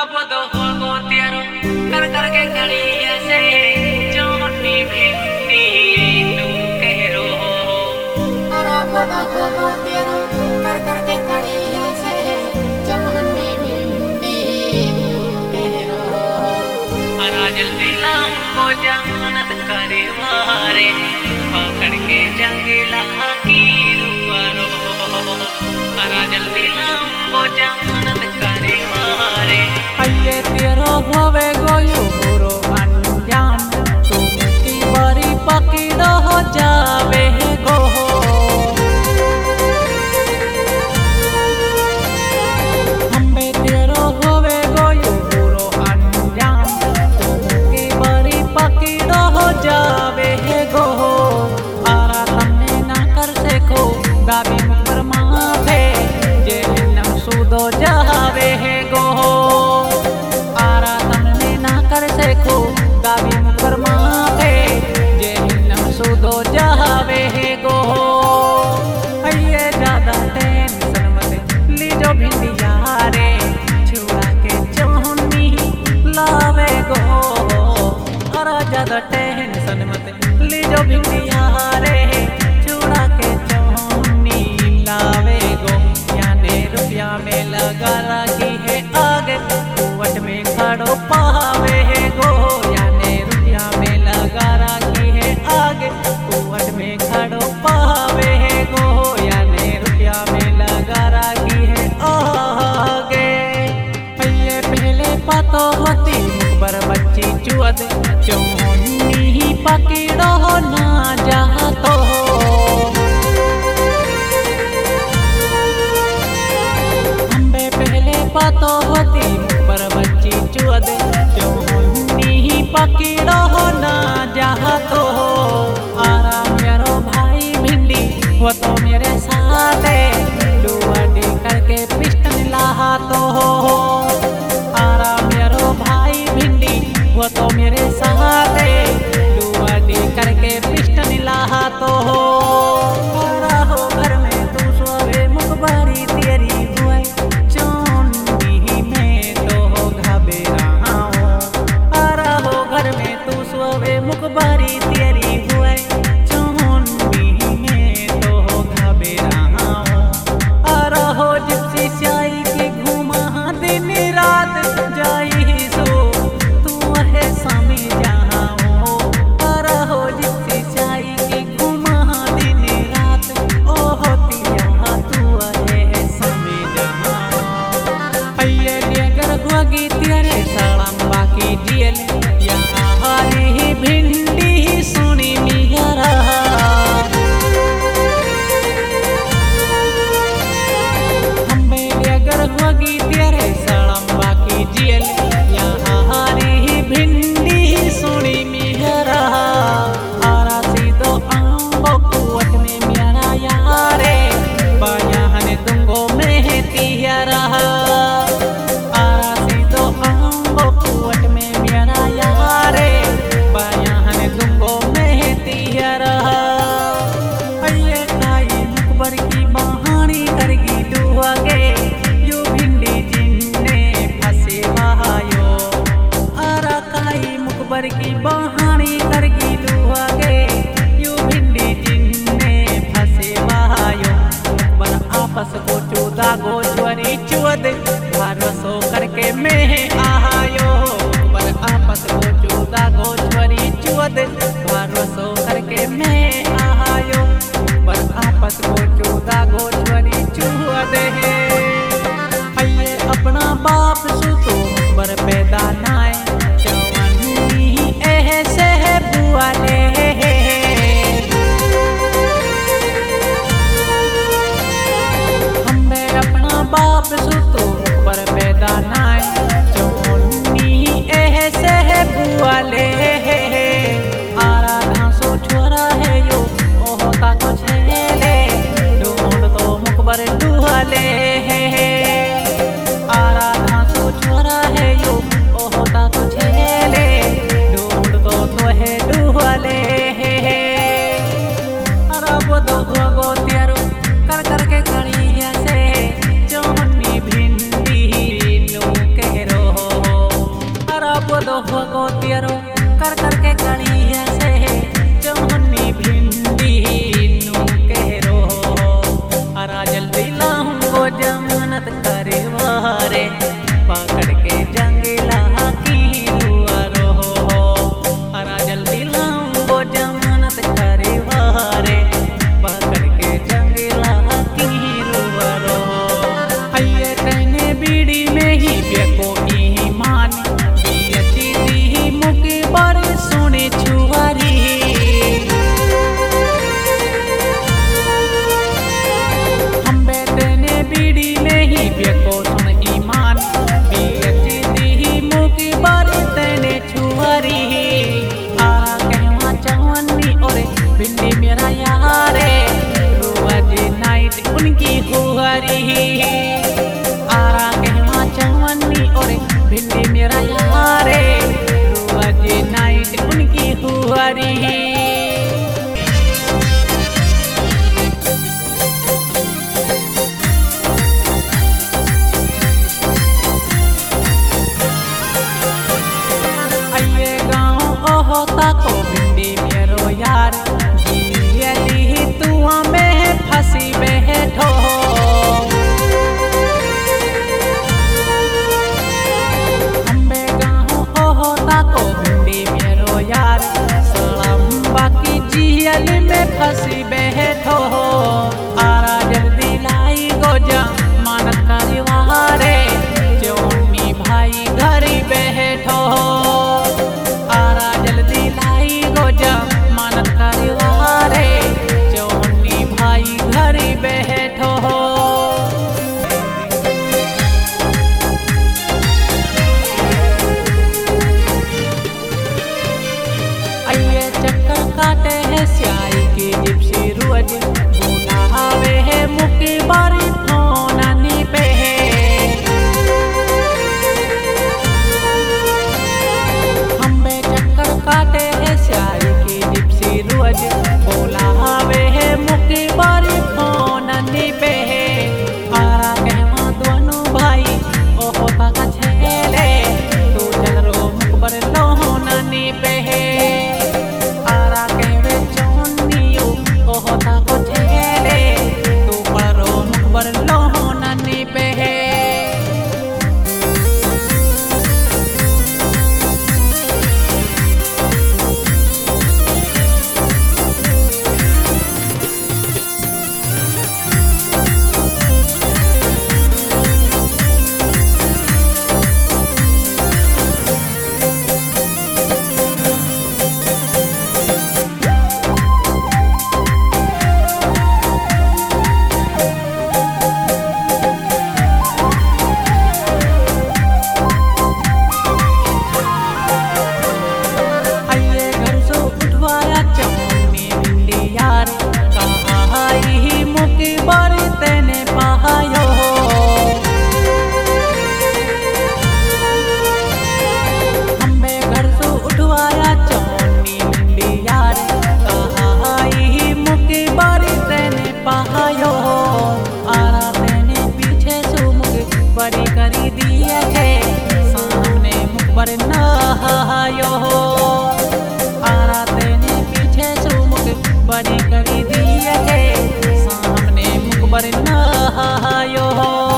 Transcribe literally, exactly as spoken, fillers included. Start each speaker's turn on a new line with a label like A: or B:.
A: बोदो हो तेरो कर कर के खड़ी ऐसे जोनी भिंडी तू कहरो
B: अरे बोदो हो तेरो कर कर के खड़ी ऐसे जोनी भिंडी तू कहरो
A: अरा जल्दी लाओ जानत करे मारे पकड़ के जंगला की रुआरो अरा जल्दी लाओ जानत करे मारे
C: अये तेरो होवे गोयो बुरो अंजाम तुम की बारी पकड़ो हो जावे गो हम्बे तेरो होवे गोयो बुरो अंजाम तुम की बारी पकड़ो हो जावे गो आरा तमने ना कर सको गावी मुपर माथे जे नम सुदो जावे गो आरा तमने ना कर सको गावी मुपर माथे जे नम सुदो जावे गो अये ज्यादा टेंशन मत लीजो भिंडिया रे छुड़ा के चोहनी लावे गो अरा ज्यादा टेंशन मत लीजो भिंडिया रे छुड़ा के चोहनी लावे गो याने रुपया में लगा रखी है आगे कुवट में खड़ो पावे गो याने रुपया में लगा रखी है आगे कुवट में खड़ो पावे गो याने रुपया में लगा रखी है आगे ये पहले पतो होती मुखबर बच्ची चुअद चोहनी पकड़ो ना जातो हम्बे पहले पतो होती मुखबर बच्ची चुअद चोहनी पकड़ो ना जातो आरा मेरो भाई भिंडी वो तो मेरे साथे डुअडी करके पिस्टन लातो आरा मेरो भाई भिंडी वो तो मेरे साथे डुअडी करके पिस्टन लातो आरा हो घर में तू सोवे मुखबारी तेरी बुआई चोंडी में तो घबराओ आरा हो घर में तू सोवे मुखबारी तेरी बुआई चोंडी में तो घबराओ आरा हो जिप्सी स्याई की घुमा दिन रात जाई सो तू है समी जाओ आरा हो जिप्सी स्याई की घुमा दिन रात ओ होती यहाँ तू है समी जाओ अये लेकर गोगी तेरे सालम बाकी जियल यहाँ हारी भिंडी सुनी मिहरा हम्बे लेकर गोगी तेरे सालम बाकी जियल यहाँ हारी भिंडी सुनी मिहरा आरा सीधो आंबो कुवट में मेरा यारे बाया हने तुंगो में तिहरा आरा सीधो आंबो कुवट में मेरा यारे बाया हने तुंगो में तिहरा अये काई मुखबर की बहानी करगी डुआ के यो भिंडी जिन्ने फंसे बहायो आरा काई मुखबर की बहानी करगी डुआ के यो भिंडी जिन्ने फंसे बहायो मुखबर आपस को चौदा गो ज्वरी चुअद भरोसो करके में आयो मुखबर आपस को चौदा गो ज्वरी चुअद भरोसो करके में आयो मुखबर आपस को चौदा गो ज्वरी चुअद है अये अपना बाप सुतो मुखबर पैदा नाय चवनी ऐसे है बुआ ले हम्बे अपना बाप सुतो मुखबर पैदा नाय चवनी ऐसे है बुआ ले आरा घासो छोरा है यो ओहो का कुछ ले ढूंढ तो मुखबर डुहले आरा घासो छोरा है यो ओहो का कुछ हो तेरो कर कर के कड़िया से चौहन्नी भिंडी नू कहरो अरा जल्दी लाऊंगो जमानत करे वारे पकड़ के जंगला की दुआरो अरा जल्दी लाऊंगो जमानत करे वारे पकड़ के जंगला की दुआरो आइए कहने बीड़ी में ही बेको ईमान बियची दी मुके बारे सोने छुआरी हम बैठने बीड़ी में ही बेको सुन ईमान बियची दी मुके बारे तेने छुआरी आ कहवा चवन्नी और भिंडी मेरा यारे रोज नाइट उनकी हुआरी आरा कहवा चवन्नी और भिंडी मेरा यारे रोज नाइट उनकी हुआरी आइए गाँव ओहोता को भिंडी मेरो यार जियली तू में फंसी बैठो अम्बे गाँव ओहोता को भिंडी मेरो यार सलाम बाकी जियली में फंसी बैठो आरा जल्दी लाई गोजा मान करिवारे जोनी भाई घरी बैठो आरा जल्दी लाई गोजा मान करिवारे जोनी भाई घरी बैठो आइए चक्कर काटे है स्याई की जिप्सी रोज बुलावे है मुकी बारी फोनानी पे हम्बे चक्कर काटे है स्याई की जिप्सी रोज बुलावे है मुकी बारी फोनानी पे आरा कहवा दोनों भाई ओहो ताका छेले तू चल रो मुकबर लोहनानी पे आरा कहवे चोनियो ओहो ताको छेले तू परो मुकबर लोहनानी पे आइए घर से उठवाया चौनी भिंडी यार कहाँ आई मुकी बारी तेने पायो हम्बे घर से उठवाया चौनी भिंडी यार कहाँ आई मुकी बारी तेने पायो आरा तेने पीछे से मुक बड़ी करी दिए थे सामने मुख पर नहायो आरा तेने पीछे से मुख बड़ी करी दिए थे सामने मुख पर नहायो